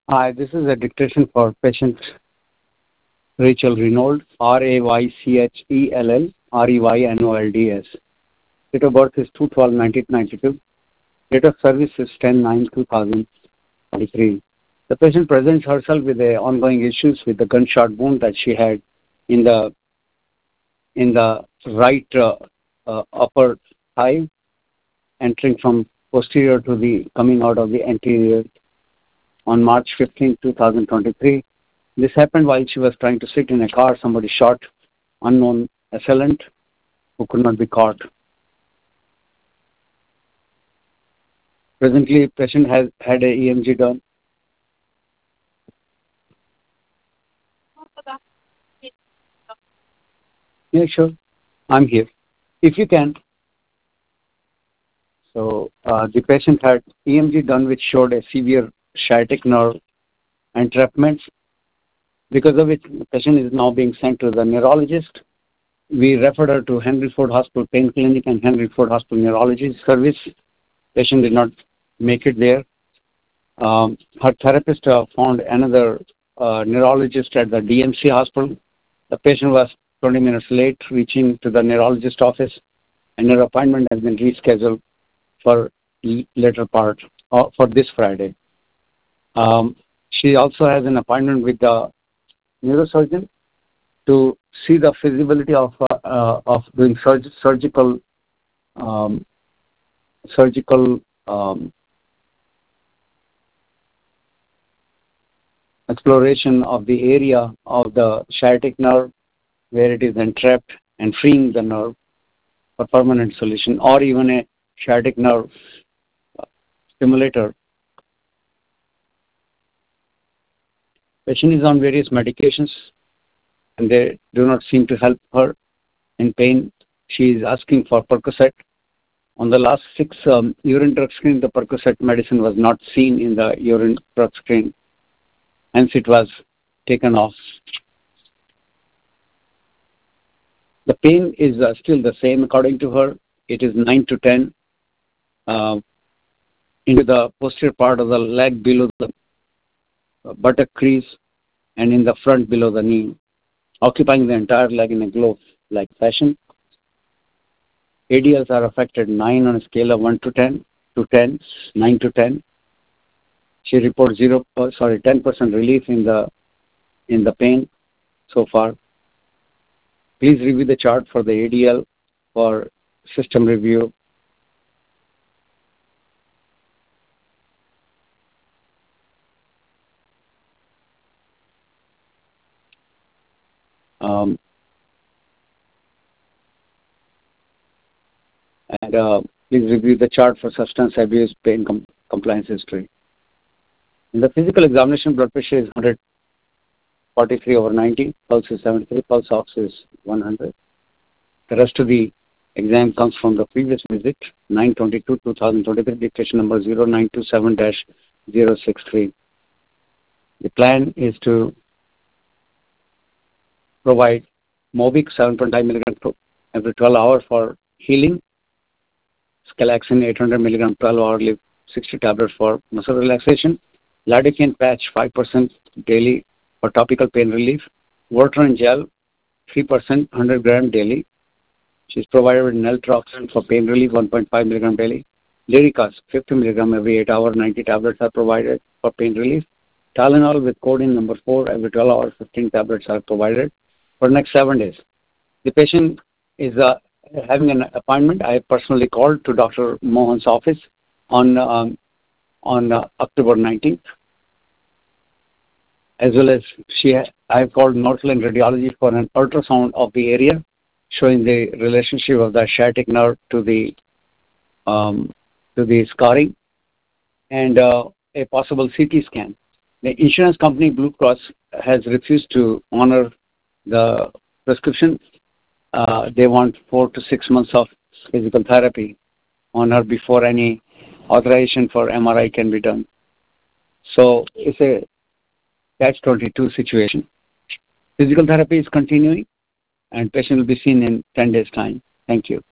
Hi, this is a dictation for patient Rachel Reynolds, Raychell, Reynolds. Date of birth is 2/12/1992. Date of service is 10/9/2023. The patient presents herself with the ongoing issues with the gunshot wound that she had in the right upper thigh, entering from posterior to the coming out of the anterior on March 15, 2023. This happened while she was trying to sit in a car. Somebody shot unknown assailant who could not be caught. Presently, patient has had a EMG done. Yeah, sure. I'm here. If you can. So the patient had EMG done, which showed a severe sciatic nerve entrapment, because of which the patient is now being sent to the neurologist. We referred her to Henry Ford Hospital Pain Clinic and Henry Ford Hospital Neurology Service. Patient did not make it there. Her therapist found another neurologist at the DMC hospital. The patient was 20 minutes late reaching to the neurologist office, and her appointment has been rescheduled for later part for this Friday. She also has an appointment with the neurosurgeon to see the feasibility of doing surgical exploration of the area of the sciatic nerve where it is entrapped and freeing the nerve for permanent solution, or even a sciatic nerve stimulator. Patient is on various medications and they do not seem to help her in pain. She is asking for Percocet. On the last 6 urine drug screen, the Percocet medicine was not seen in the urine drug screen. Hence, it was taken off. The pain is still the same according to her. It is 9 to 10 into the posterior part of the leg below the buttock crease and in the front below the knee, occupying the entire leg in a glove-like fashion. ADLs are affected 9 on a scale of 1 to 10 to 10, 9 to 10. She reports 10% relief in the pain so far. Please review the chart for the ADL for system review. Please review the chart for substance abuse pain compliance history. In the physical examination, blood pressure is 143/90, pulse is 73, pulse ox is 100. The rest of the exam comes from the previous visit, 9/22/2023, dictation number 0927-063. The plan is to provide Mobic 7.5 mg every 12 hours for healing, Scalaxin 800 mg 12 hourly 60 tablets for muscle relaxation, lidocaine patch 5% daily for topical pain relief, Voteran gel 3% 100 gram daily. She's provided with naltrexone for pain relief 1.5 mg daily. Lyrica 50 mg every 8 hours, 90 tablets are provided for pain relief. Tylenol with codeine number 4 every 12 hours, 15 tablets are provided for next 7 days. The patient is having an appointment. I personally called to Dr. Mohan's office on October 19th. As well as I have called Northland Radiology for an ultrasound of the area, showing the relationship of the sciatic nerve to the scarring, and a possible CT scan. The insurance company Blue Cross has refused to honor the prescription. They want 4 to 6 months of physical therapy on her before any authorization for MRI can be done. So it's a catch-22 situation. Physical therapy is continuing and patient will be seen in 10 days' time. Thank you.